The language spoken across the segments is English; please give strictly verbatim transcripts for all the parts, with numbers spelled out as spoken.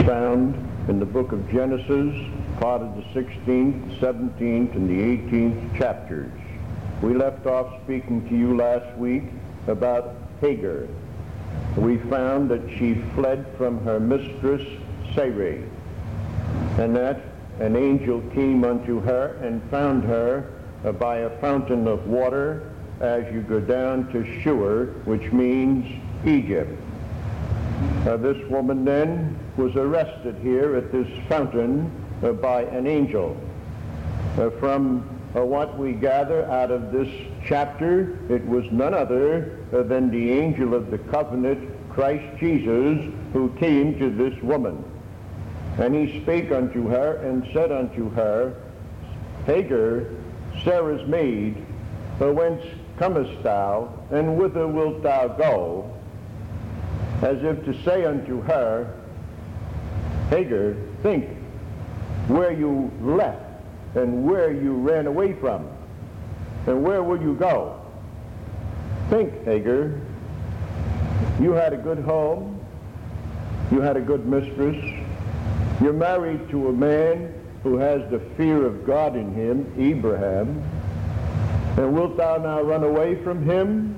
found in the book of Genesis, part of the sixteenth, seventeenth, and the eighteenth chapters. We left off speaking to you last week about Hagar. We found that she fled from her mistress Sarai, and that an angel came unto her and found her uh, by a fountain of water as you go down to Shur, which means Egypt. Uh, this woman then was arrested here at this fountain uh, by an angel. Uh, from uh, what we gather out of this chapter, it was none other uh, than the angel of the covenant, Christ Jesus, who came to this woman. And he spake unto her and said unto her, Hagar, Sarah's maid, uh, whence comest thou, and whither wilt thou go? As if to say unto her, Hagar, think where you left and where you ran away from, and where will you go? Think, Hagar, you had a good home, you had a good mistress, you're married to a man who has the fear of God in him, Abraham, and wilt thou now run away from him?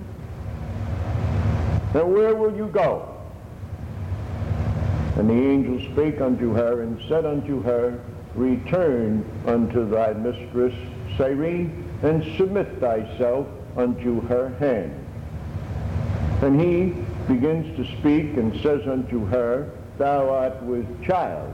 And where will you go? And the angel spake unto her and said unto her, Return unto thy mistress Sarai, and submit thyself unto her hand. And he begins to speak and says unto her, Thou art with child,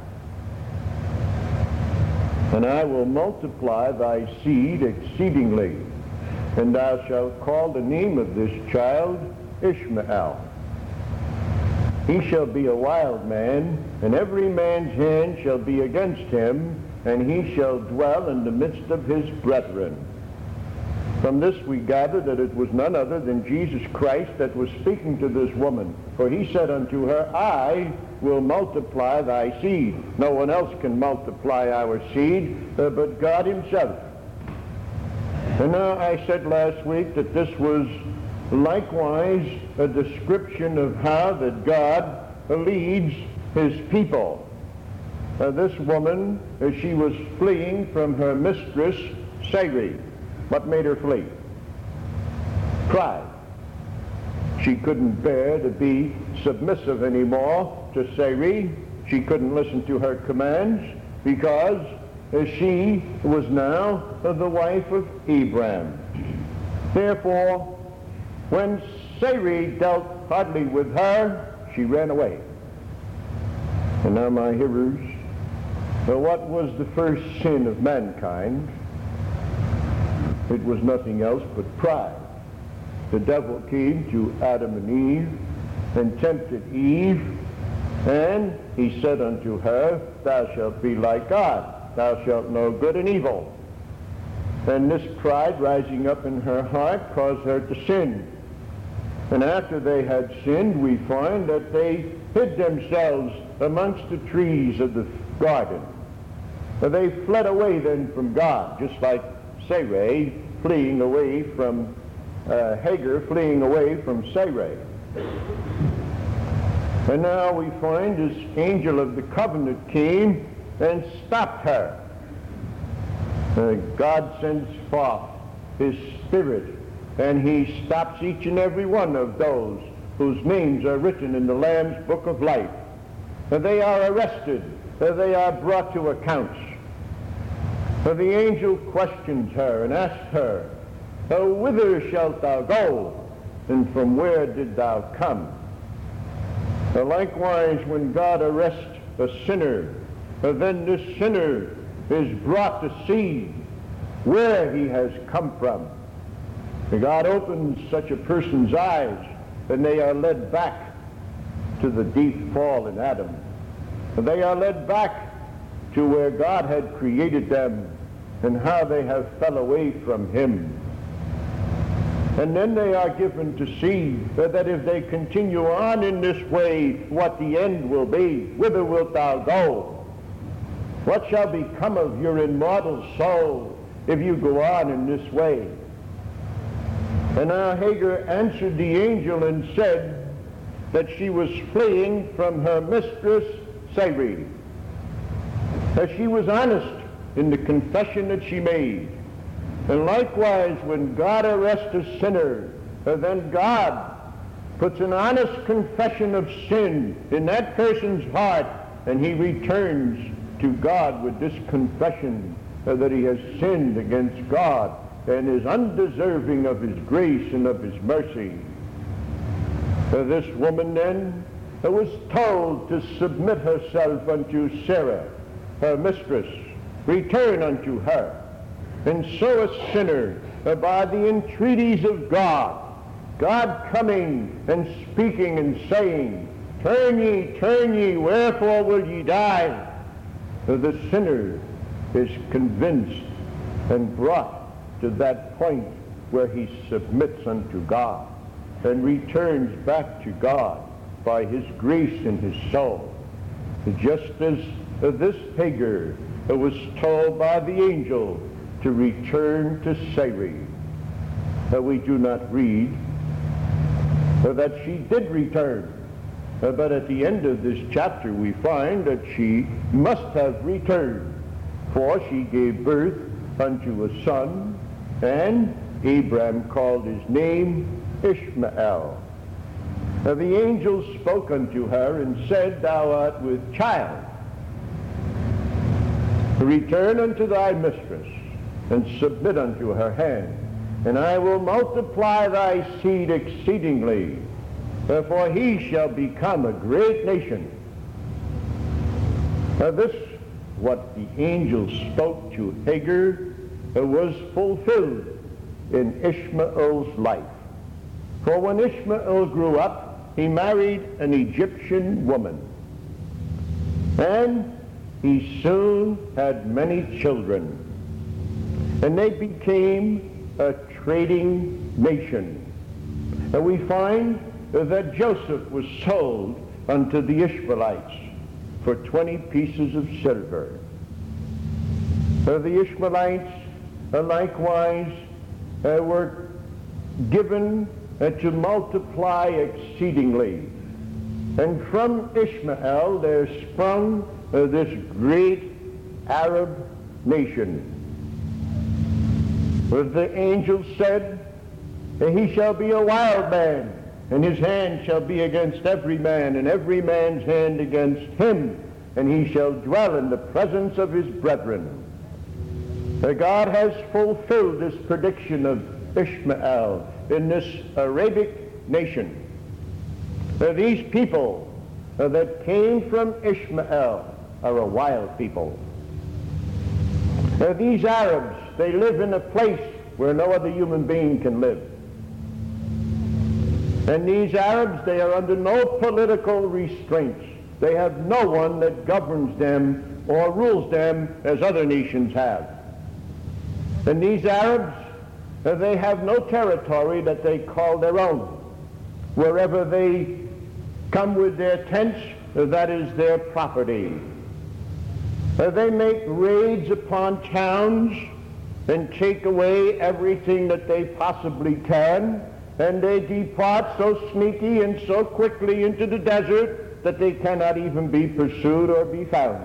and I will multiply thy seed exceedingly, and thou shalt call the name of this child Ishmael. He shall be a wild man, and every man's hand shall be against him, and he shall dwell in the midst of his brethren. From this we gather that it was none other than Jesus Christ that was speaking to this woman. For he said unto her, I will multiply thy seed. No one else can multiply our seed uh, but God himself. And now I said last week that this was likewise a description of how that God leads his people. Uh, this woman, uh, she was fleeing from her mistress Sarai. What made her flee? Pride. She couldn't bear to be submissive anymore to Sarai. She couldn't listen to her commands because uh, she was now uh, the wife of Abraham. Therefore, when Sarai dealt hardly with her, she ran away. And now, my hearers, uh, what was the first sin of mankind? It was nothing else but pride. The devil came to Adam and Eve and tempted Eve, and he said unto her, Thou shalt be like God, thou shalt know good and evil. And this pride rising up in her heart caused her to sin. And after they had sinned, we find that they hid themselves amongst the trees of the garden. They fled away then from God, just like Sarai fleeing away from uh, Hagar, fleeing away from Sarai. And now we find this angel of the covenant came and stopped her. Uh, God sends forth his Spirit, and he stops each and every one of those whose names are written in the Lamb's Book of Life. And they are arrested, and they are brought to accounts. For the angel questions her and asks her, oh, whither shalt thou go, and from where did thou come? Uh, likewise, when God arrests a sinner, uh, then this sinner is brought to see where he has come from. And God opens such a person's eyes, and they are led back to the deep fall in Adam. And they are led back to where God had created them and how they have fell away from him. And then they are given to see that if they continue on in this way, what the end will be. Whither wilt thou go? What shall become of your immortal soul if you go on in this way? And now Hagar answered the angel and said that she was fleeing from her mistress Sarai. As she was honest in the confession that she made. And likewise, when God arrests a sinner, uh, then God puts an honest confession of sin in that person's heart, and he returns to God with this confession uh, that he has sinned against God and is undeserving of his grace and of his mercy. Uh, this woman then uh, was told to submit herself unto Sarah, her mistress, return unto her. And so a sinner, uh, by the entreaties of God, God coming and speaking and saying, turn ye, turn ye, wherefore will ye die? Uh, the sinner is convinced and brought to that point where he submits unto God and returns back to God by his grace in his soul. Just as uh, this Hagar uh, was told by the angel to return to Sarai. Uh, we do not read uh, that she did return, uh, but at the end of this chapter we find that she must have returned, for she gave birth unto a son, and Abram called his name Ishmael. Uh, the angel spoke unto her and said, thou art with child. Return unto thy mistress, and submit unto her hand, and I will multiply thy seed exceedingly, for he shall become a great nation. Now this, what the angel spoke to Hagar, was fulfilled in Ishmael's life. For when Ishmael grew up, he married an Egyptian woman, and he soon had many children. And they became a trading nation. And we find that Joseph was sold unto the Ishmaelites for twenty pieces of silver. Uh, the Ishmaelites uh, likewise uh, were given uh, to multiply exceedingly. And from Ishmael there sprung uh, this great Arab nation. The angel said, he shall be a wild man, and his hand shall be against every man, and every man's hand against him, and he shall dwell in the presence of his brethren. God has fulfilled this prediction of Ishmael in this Arabic nation. These people that came from Ishmael are a wild people. These Arabs, they live in a place where no other human being can live. And these Arabs, they are under no political restraints. They have no one that governs them or rules them as other nations have. And these Arabs, uh, they have no territory that they call their own. Wherever they come with their tents, uh, that is their property. Uh, they make raids upon towns and take away everything that they possibly can, and they depart so sneaky and so quickly into the desert that they cannot even be pursued or be found.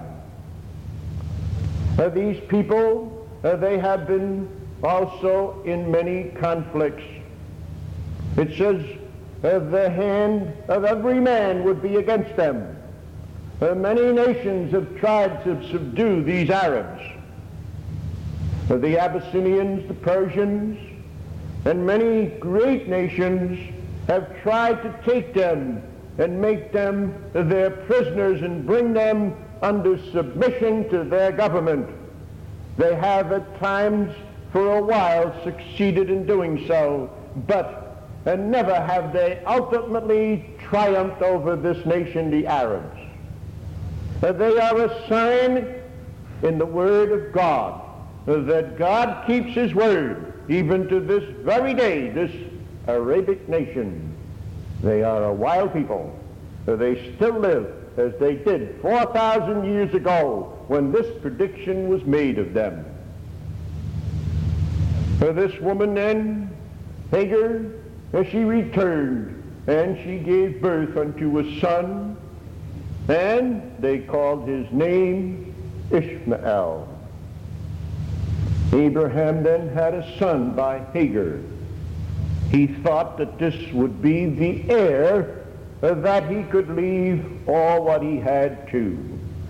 Uh, these people, uh, they have been also in many conflicts. It says uh, the hand of every man would be against them. Uh, many nations have tried to subdue these Arabs. Uh, the Abyssinians, the Persians, and many great nations have tried to take them and make them their prisoners and bring them under submission to their government. They have at times for a while succeeded in doing so, but and never have they ultimately triumphed over this nation, the Arabs. Uh, they are a sign in the Word of God uh, that God keeps His Word even to this very day, this Arabic nation. They are a wild people. Uh, they still live as they did four thousand years ago when this prediction was made of them. Uh, this woman then, Hagar, uh, she returned and she gave birth unto a son, And they called his name Ishmael. Abraham then had a son by Hagar. He thought that this would be the heir, uh, that he could leave all what he had to.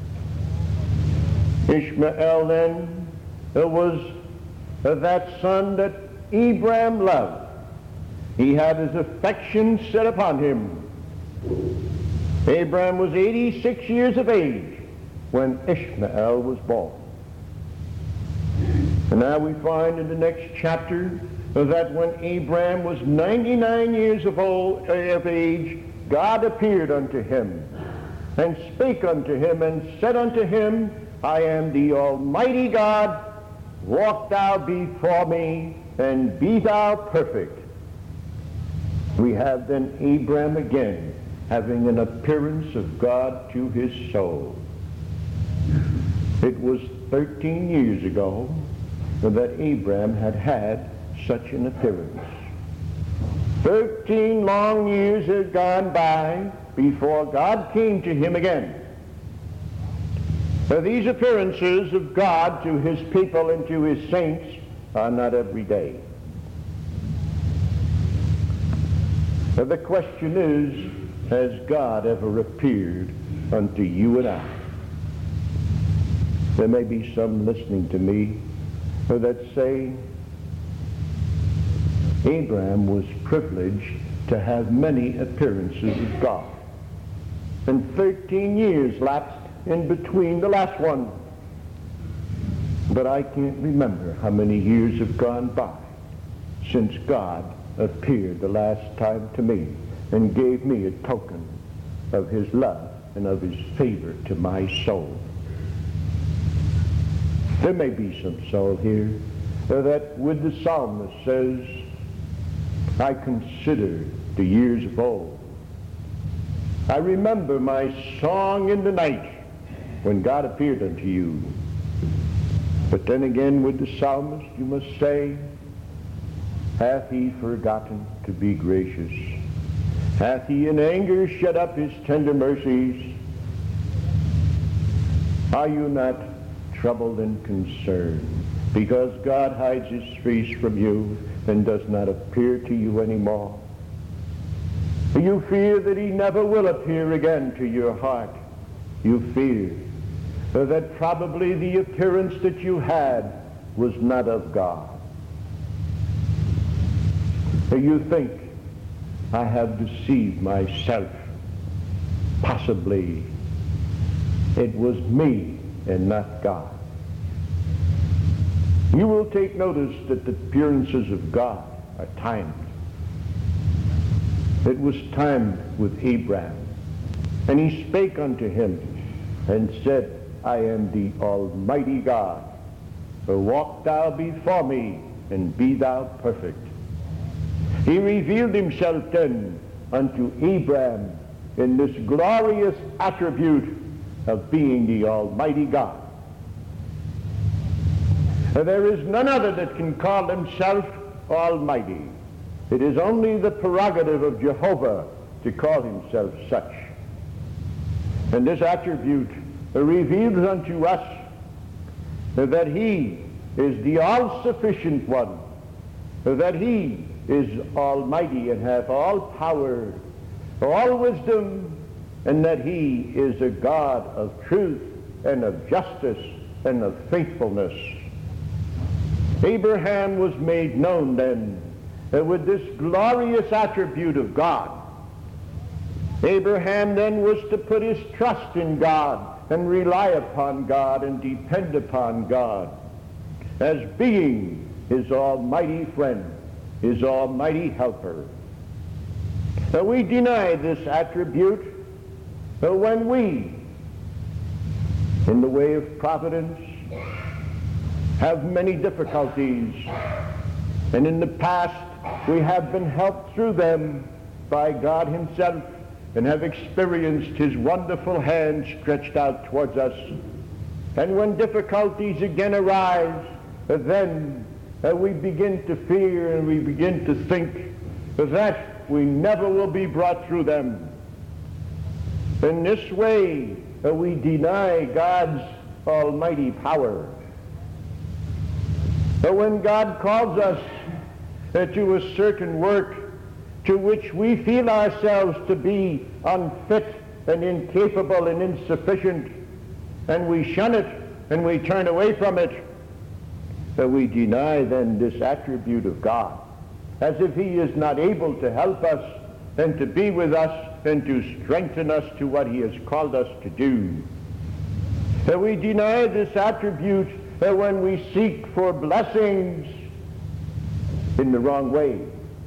Ishmael then uh, was uh, that son that Abraham loved. He had his affection set upon him. Abraham was eighty-six years of age when Ishmael was born. And now we find in the next chapter that when Abraham was ninety-nine years of, old, uh, of age, God appeared unto him and spake unto him and said unto him, I am the Almighty God, walk thou before me and be thou perfect. We have then Abraham again having an appearance of God to his soul. It was thirteen years ago that Abraham had had such an appearance. Thirteen long years had gone by before God came to him again. Now, these appearances of God to his people and to his saints are not every day. Now, the question is, has God ever appeared unto you and I? There may be some listening to me that say, Abraham was privileged to have many appearances of God. And thirteen years lapsed in between the last one. But I can't remember how many years have gone by since God appeared the last time to me and gave me a token of his love and of his favor to my soul. There may be some soul here that with the psalmist says, I consider the years of old. I remember my song in the night when God appeared unto you. But then again with the psalmist you must say, hath he forgotten to be gracious? Hath he in anger shut up his tender mercies? Are you not troubled and concerned because God hides his face from you and does not appear to you anymore? You fear that he never will appear again to your heart. You fear that probably the appearance that you had was not of God. You think, I have deceived myself. Possibly it was me and not God. You will take notice that the appearances of God are timed. It was timed with Abraham. And he spake unto him and said, I am the Almighty God. Walk thou before me and be thou perfect. He revealed himself then unto Abraham in this glorious attribute of being the Almighty God. And there is none other that can call himself Almighty. It is only the prerogative of Jehovah to call himself such. And this attribute reveals unto us that he is the all-sufficient one, that he is almighty and hath all power, all wisdom, and that he is a God of truth and of justice and of faithfulness. Abraham was made known then uh, with this glorious attribute of God. Abraham then was to put his trust in God and rely upon God and depend upon God as being his almighty friend, his almighty helper. Now, we deny this attribute uh, when we, in the way of providence, have many difficulties, and in the past we have been helped through them by God himself and have experienced his wonderful hand stretched out towards us. And when difficulties again arise, uh, then uh, we begin to fear and we begin to think that we never will be brought through them. In this way, uh, we deny God's almighty power. But when God calls us uh, to a certain work to which we feel ourselves to be unfit and incapable and insufficient, and we shun it and we turn away from it, that we deny then this attribute of God, as if he is not able to help us and to be with us and to strengthen us to what he has called us to do. That we deny this attribute that when we seek for blessings in the wrong way.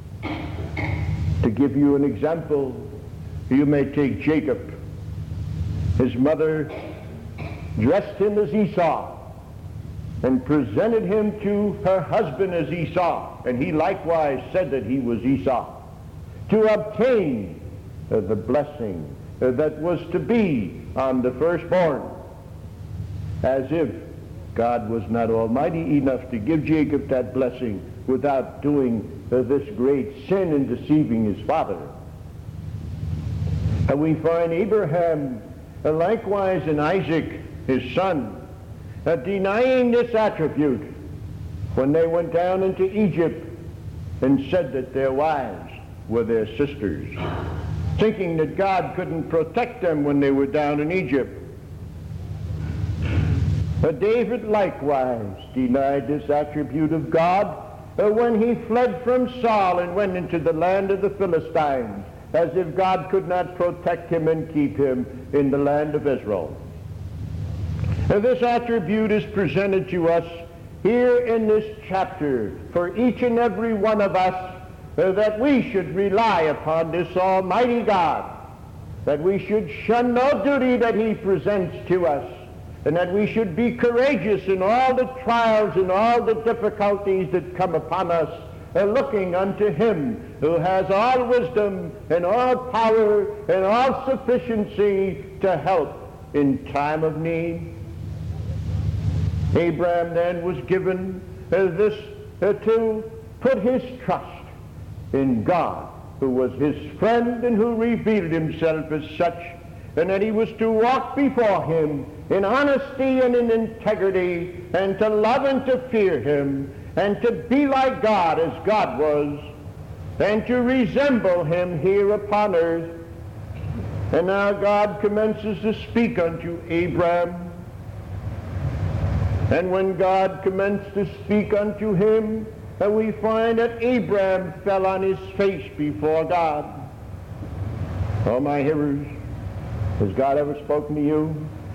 To give you an example, you may take Jacob. His mother dressed him as Esau and presented him to her husband as Esau, and he likewise said that he was Esau, to obtain uh, the blessing uh, that was to be on the firstborn, as if God was not almighty enough to give Jacob that blessing without doing uh, this great sin in deceiving his father. And we find Abraham uh, likewise in Isaac, his son, uh, denying this attribute when they went down into Egypt and said that their wives were their sisters, thinking that God couldn't protect them when they were down in Egypt. But David likewise denied this attribute of God uh, when he fled from Saul and went into the land of the Philistines, as if God could not protect him and keep him in the land of Israel. And this attribute is presented to us here in this chapter for each and every one of us, uh, that we should rely upon this almighty God, that we should shun no duty that he presents to us, and that we should be courageous in all the trials and all the difficulties that come upon us, uh, looking unto him who has all wisdom and all power and all sufficiency to help in time of need. Abraham then was given uh, this uh, to put his trust in God, who was his friend and who revealed himself as such, and that he was to walk before him in honesty and in integrity, and to love and to fear him, and to be like God as God was, and to resemble him here upon earth. And now God commences to speak unto Abraham. And when God commenced to speak unto him, and we find that Abraham fell on his face before God. Oh, my hearers, has God ever spoken to you?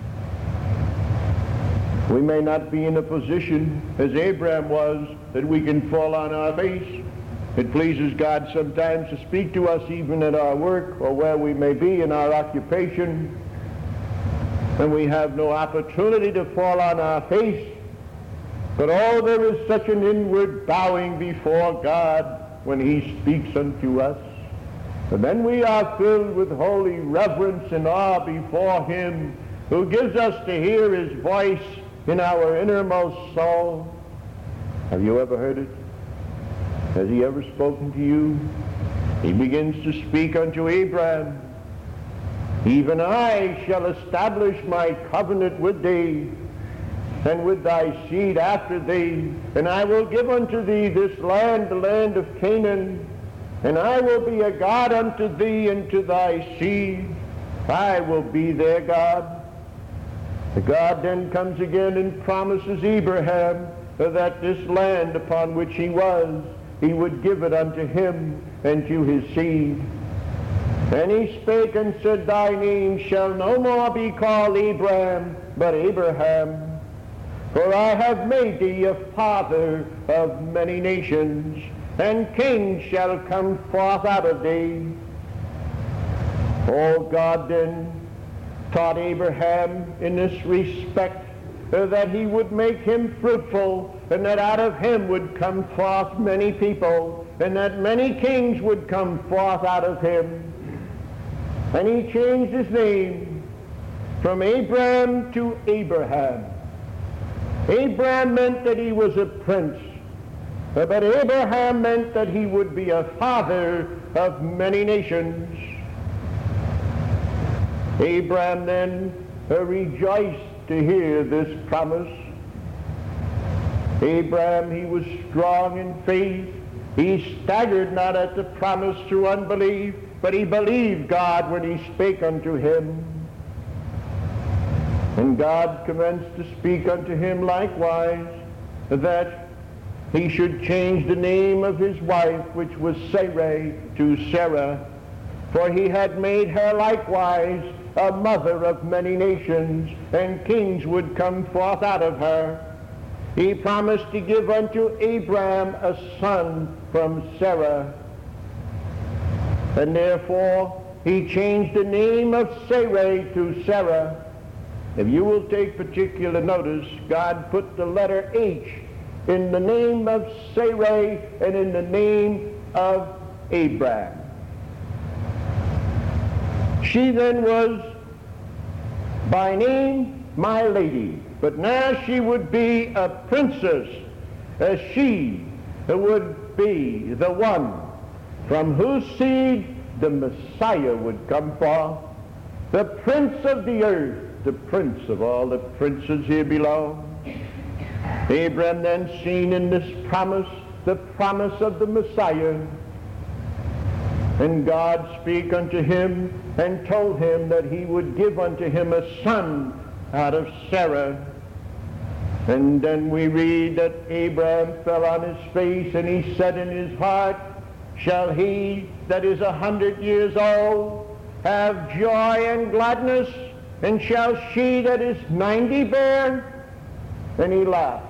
We may not be in a position, as Abraham was, that we can fall on our face. It pleases God sometimes to speak to us even at our work or where we may be in our occupation, and we have no opportunity to fall on our face. But oh, there is such an inward bowing before God when he speaks unto us. And then we are filled with holy reverence and awe before him who gives us to hear his voice in our innermost soul. Have you ever heard it? Has he ever spoken to you? He begins to speak unto Abraham. Even I shall establish my covenant with thee, and with thy seed after thee, and I will give unto thee this land, the land of Canaan, and I will be a God unto thee and to thy seed. I will be their God. The God then comes again and promises Abraham that this land upon which he was, he would give it unto him and to his seed. And he spake and said, thy name shall no more be called Abraham, but Abraham. For I have made thee a father of many nations, and kings shall come forth out of thee. Oh, God then taught Abraham in this respect uh, that he would make him fruitful, and that out of him would come forth many people, and that many kings would come forth out of him. And he changed his name from Abram to Abraham. Abraham meant that he was a prince, but Abraham meant that he would be a father of many nations. Abraham then uh, rejoiced to hear this promise. Abraham, he was strong in faith. He staggered not at the promise through unbelief, but he believed God when he spake unto him. And God commenced to speak unto him likewise, that he should change the name of his wife, which was Sarai, to Sarah, for he had made her likewise a mother of many nations, and kings would come forth out of her. He promised to give unto Abraham a son from Sarah, and therefore he changed the name of Sarai to Sarah. If you will take particular notice, God put the letter H in the name of Sarai and in the name of Abraham. She then was by name my lady, but now she would be a princess, as she would be the one from whose seed the Messiah would come forth, the prince of the earth, the prince of all the princes here below. Abraham then seen in this promise the promise of the Messiah, and God spake unto him and told him that he would give unto him a son out of Sarah. And then we read that Abraham fell on his face, and he said in his heart, shall he that is a hundred years old have joy and gladness, and shall she that is ninety bear? And he laughed.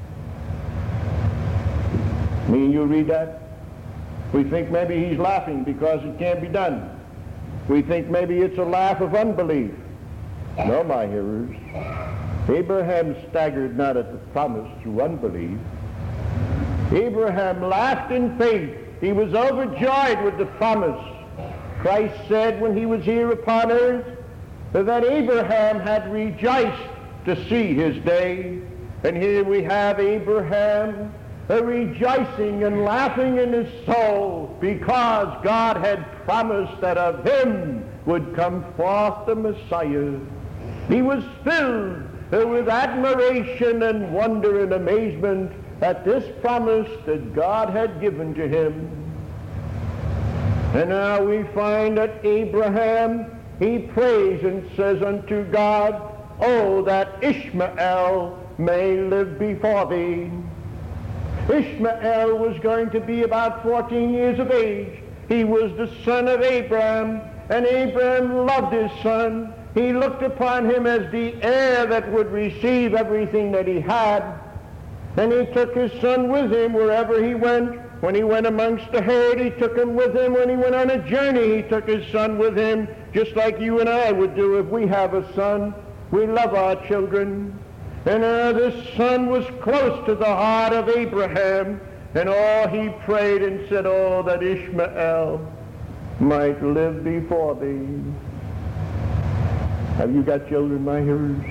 Me and you read that? We think maybe he's laughing because it can't be done. We think maybe it's a laugh of unbelief. No, my hearers. Abraham staggered not at the promise through unbelief. Abraham laughed in faith. He was overjoyed with the promise. Christ said when he was here upon earth that Abraham had rejoiced to see his day. And here we have Abraham a rejoicing and laughing in his soul because God had promised that of him would come forth the Messiah. He was filled with admiration and wonder and amazement at this promise that God had given to him. And now we find that Abraham, he prays and says unto God, oh, that Ishmael may live before thee. Ishmael was going to be about fourteen years of age. He was the son of Abraham, and Abraham loved his son. He looked upon him as the heir that would receive everything that he had. And he took his son with him wherever he went. When he went amongst the herd, he took him with him. When he went on a journey, he took his son with him, just like you and I would do if we have a son. We love our children. And uh, this son was close to the heart of Abraham. And oh, he prayed and said, oh, that Ishmael might live before thee. Have you got children, my hearers?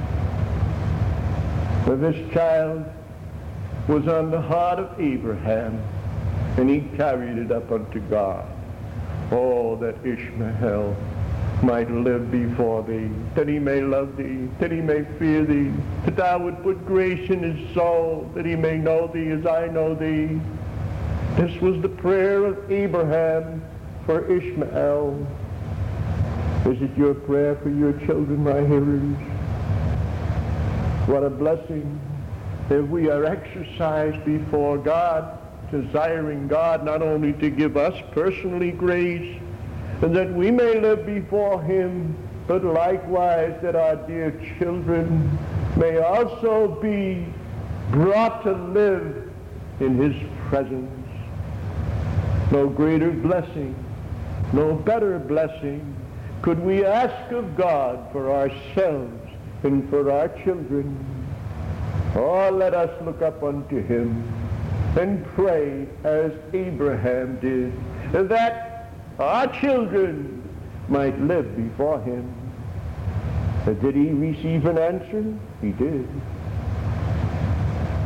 For this child was on the heart of Abraham, and he carried it up unto God. Oh, that Ishmael might live before thee, that he may love thee, that he may fear thee, that thou would put grace in his soul, that he may know thee as I know thee. This was the prayer of Abraham for Ishmael. Is it your prayer for your children, my hearers? What a blessing if we are exercised before God, desiring God not only to give us personally grace, and that we may live before him, but likewise that our dear children may also be brought to live in his presence. No greater blessing, no better blessing could we ask of God for ourselves and for our children. Oh, let us look up unto him and pray as Abraham did, that our children might live before him. Did he receive an answer? He did.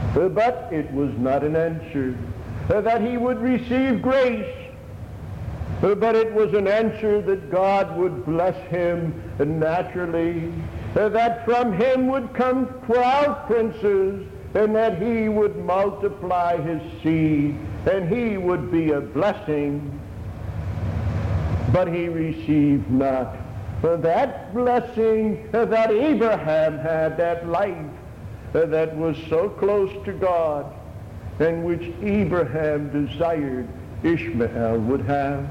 But it was not an answer that he would receive grace. But it was an answer that God would bless him naturally, that from him would come twelve princes, and that he would multiply his seed, and he would be a blessing. But he received not that blessing that Abraham had, that life that was so close to God, and which Abraham desired Ishmael would have.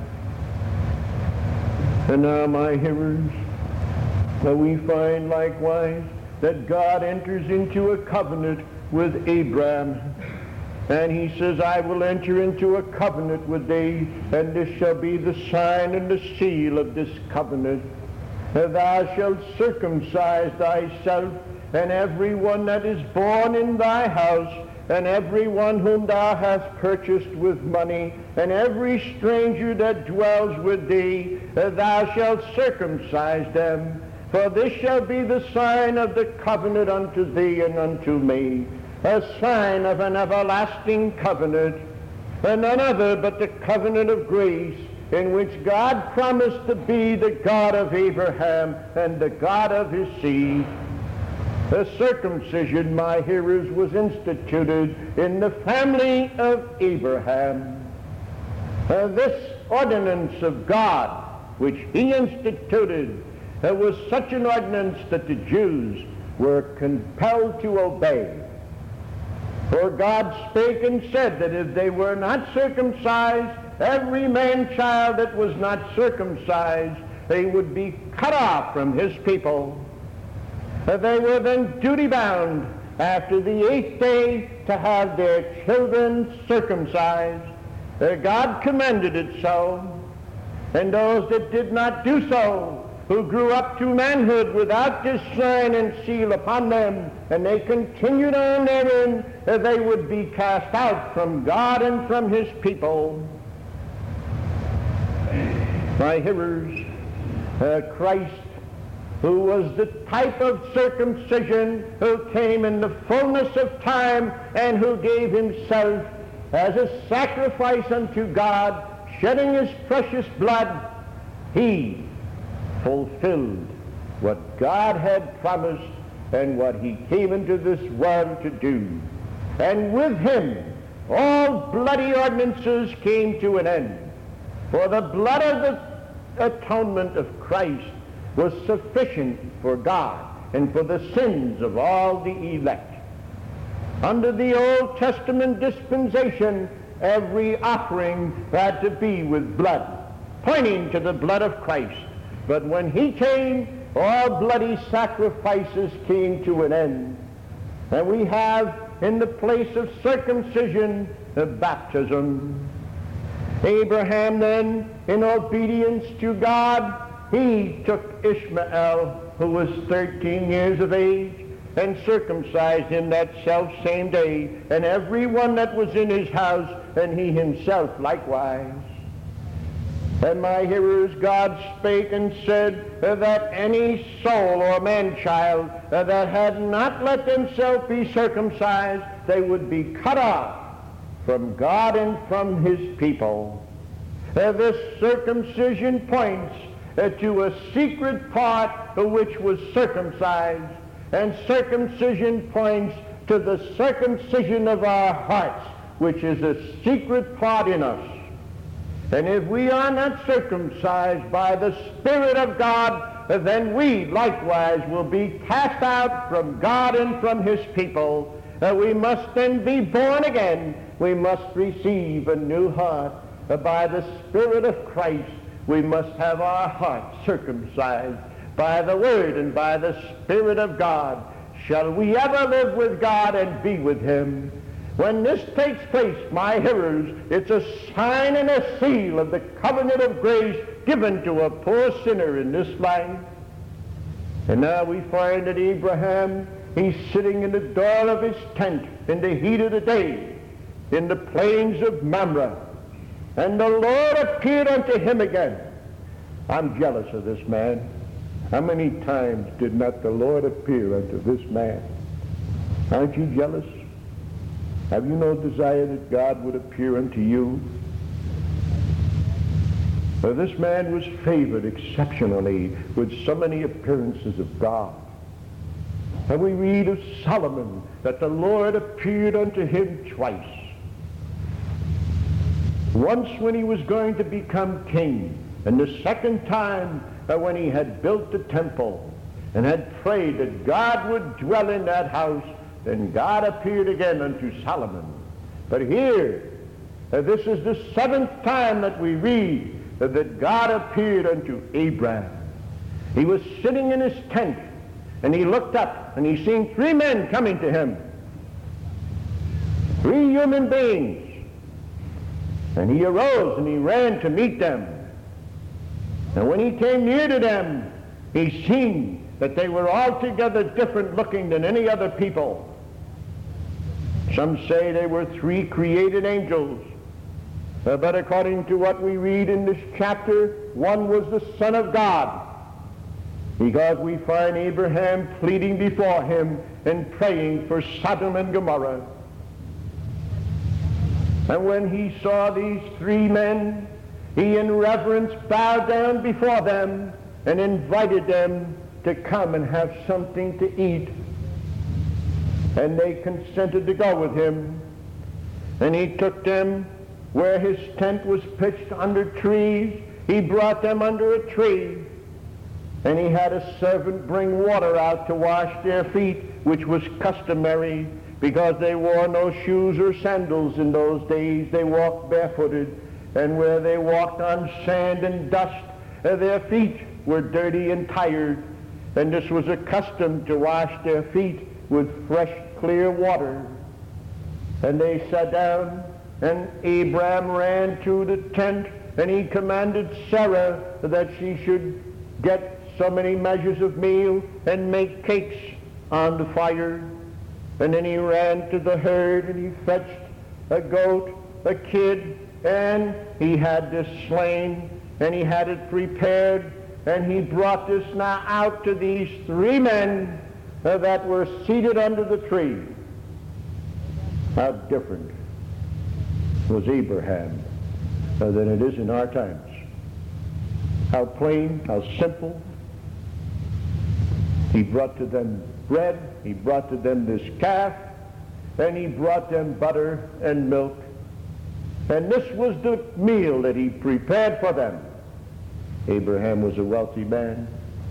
And now, my hearers, we find likewise that God enters into a covenant with Abraham. And he says, I will enter into a covenant with thee, and this shall be the sign and the seal of this covenant. Thou shalt circumcise thyself, and every one that is born in thy house, and every one whom thou hast purchased with money, and every stranger that dwells with thee, thou shalt circumcise them. For this shall be the sign of the covenant unto thee and unto me, a sign of an everlasting covenant, and none other but the covenant of grace, in which God promised to be the God of Abraham and the God of his seed. The circumcision, my hearers, was instituted in the family of Abraham. Uh, this ordinance of God, which he instituted, uh, was such an ordinance that the Jews were compelled to obey. For God spake and said that if they were not circumcised, every man-child that was not circumcised, they would be cut off from his people. They were then duty-bound after the eighth day to have their children circumcised. God commanded it so. And those that did not do so, who grew up to manhood without this sign and seal upon them, and they continued on therein, they would be cast out from God and from his people. My hearers, uh, Christ, who was the type of circumcision, who came in the fullness of time, and who gave himself as a sacrifice unto God, shedding his precious blood, he fulfilled what God had promised and what he came into this world to do. And with him all bloody ordinances came to an end. For the blood of the atonement of Christ was sufficient for God and for the sins of all the elect. Under the Old Testament dispensation, every offering had to be with blood, pointing to the blood of Christ. But when he came, all bloody sacrifices came to an end. And we have in the place of circumcision the baptism. Abraham then, in obedience to God, he took Ishmael, who was thirteen years of age, and circumcised him that self-same day, and every one that was in his house, and he himself likewise. And my hearers, God spake and said uh, that any soul or man-child uh, that had not let themselves be circumcised, they would be cut off from God and from his people. Uh, this circumcision points uh, to a secret part uh, which was circumcised, and circumcision points to the circumcision of our hearts, which is a secret part in us. And if we are not circumcised by the Spirit of God, then we likewise will be cast out from God and from his people. Uh, we must then be born again. We must receive a new heart. Uh, by the Spirit of Christ, we must have our hearts circumcised. By the Word and by the Spirit of God shall we ever live with God and be with him. When this takes place, my hearers, it's a sign and a seal of the covenant of grace given to a poor sinner in this life. And now we find that Abraham, he's sitting in the door of his tent in the heat of the day in the plains of Mamre. And the Lord appeared unto him again. I'm jealous of this man. How many times did not the Lord appear unto this man? Aren't you jealous? Have you no desire that God would appear unto you? Uh, this man was favored exceptionally with so many appearances of God. And we read of Solomon that the Lord appeared unto him twice. Once when he was going to become king, and the second time uh, when he had built the temple and had prayed that God would dwell in that house, then God appeared again unto Solomon. But here, uh, this is the seventh time that we read uh, that God appeared unto Abraham. He was sitting in his tent, and he looked up, and he seen three men coming to him. Three human beings. And he arose and he ran to meet them. And when he came near to them, he seen that they were altogether different looking than any other people. Some say they were three created angels. Uh, but according to what we read in this chapter, one was the Son of God. Because we find Abraham pleading before him and praying for Sodom and Gomorrah. And when he saw these three men, he in reverence bowed down before them and invited them to come and have something to eat. And they consented to go with him. And he took them where his tent was pitched under trees. He brought them under a tree. And he had a servant bring water out to wash their feet, which was customary, because they wore no shoes or sandals in those days. They walked barefooted, and where they walked on sand and dust, uh, their feet were dirty and tired, and this was a custom to wash their feet with fresh, clear water. And they sat down, and Abraham ran to the tent, and he commanded Sarah that she should get so many measures of meal and make cakes on the fire. And then he ran to the herd, and he fetched a goat, a kid, and he had this slain, and he had it prepared, and he brought this now out to these three men uh, that were seated under the tree. How different was Abraham uh, than it is in our times. How plain, how simple. He brought to them bread, he brought to them this calf, and he brought them butter and milk. And this was the meal that he prepared for them. Abraham was a wealthy man,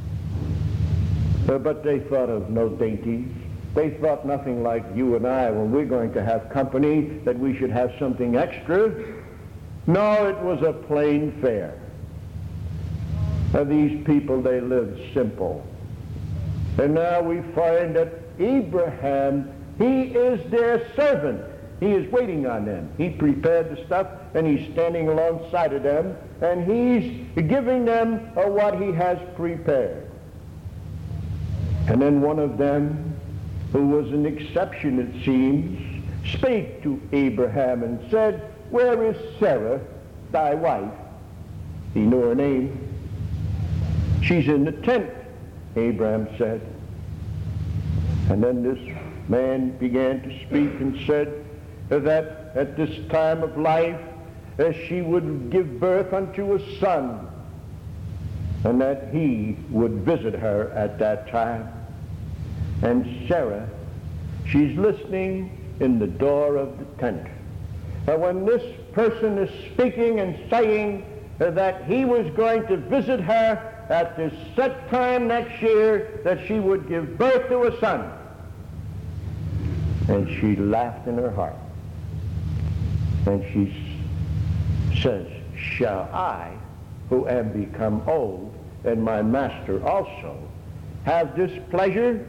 uh, but they thought of no dainties. They thought nothing like you and I when we're going to have company, that we should have something extra. No, it was a plain fare. Uh, these people, they lived simple. And now we find that Abraham, he is their servant. He is waiting on them. He prepared the stuff, and he's standing alongside of them, and he's giving them uh, what he has prepared. And then one of them, who was an exception it seems, spake to Abraham and said, "Where is Sarah, thy wife?" He knew her name. "She's in the tent," Abraham said. And then this man began to speak and said that at this time of life uh, she would give birth unto a son, and that he would visit her at that time. And Sarah, she's listening in the door of the tent. And when this person is speaking and saying uh, that he was going to visit her at this set time next year, that she would give birth to a son. And she laughed in her heart. And she s- says, "Shall I, who am become old, and my master also, have this pleasure?"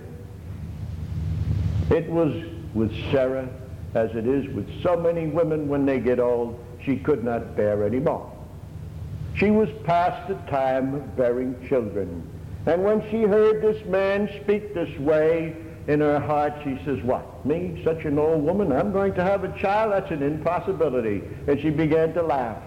It was with Sarah as it is with so many women when they get old. She could not bear any more. She was past the time of bearing children. And when she heard this man speak this way, in her heart she says, "What, me, such an old woman, I'm going to have a child? That's an impossibility." And she began to laugh.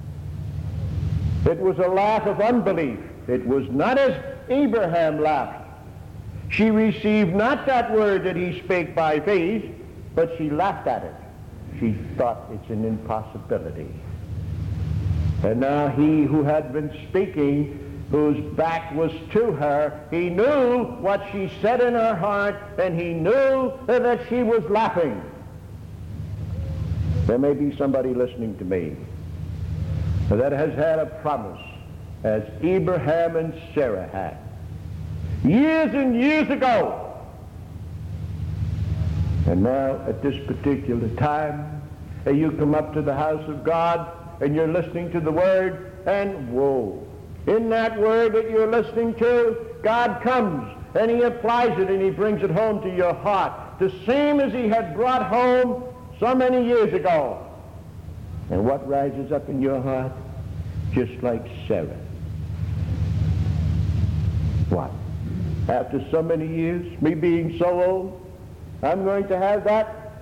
It was a laugh of unbelief. It was not as Abraham laughed. She received not that word that he spake by faith, but she laughed at it. She thought it's an impossibility. And now he who had been speaking, whose back was to her, he knew what she said in her heart, and he knew that she was laughing. There may be somebody listening to me that has had a promise, as Abraham and Sarah had, years and years ago. And now, at this particular time, you come up to the house of God, and you're listening to the Word, and whoa, in that Word that you're listening to, God comes, and he applies it, and he brings it home to your heart, the same as he had brought home so many years ago. And what rises up in your heart? Just like Sarah. What? After so many years, me being so old, I'm going to have that?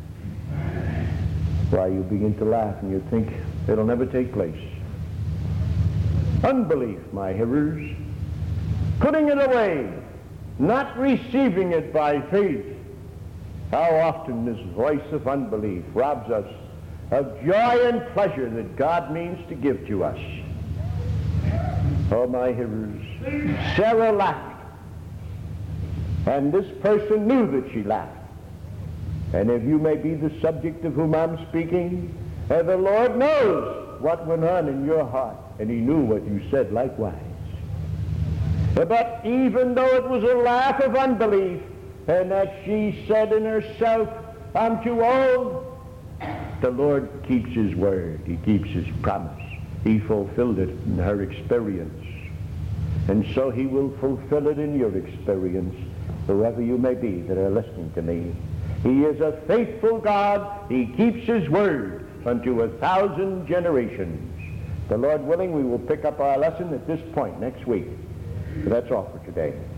Why, you begin to laugh and you think it'll never take place. Unbelief, my hearers, putting it away, not receiving it by faith. How often this voice of unbelief robs us of joy and pleasure that God means to give to us. Oh, my hearers, Sarah laughed. And this person knew that she laughed. And if you may be the subject of whom I'm speaking, uh, the Lord knows what went on in your heart, and he knew what you said likewise. Uh, but even though it was a laugh of unbelief, and that she said in herself, I'm too old, the Lord keeps his word. He keeps his promise. He fulfilled it in her experience. And so he will fulfill it in your experience, whoever you may be that are listening to me. He is a faithful God. He keeps his word unto a thousand generations. The Lord willing, we will pick up our lesson at this point next week. So that's all for today.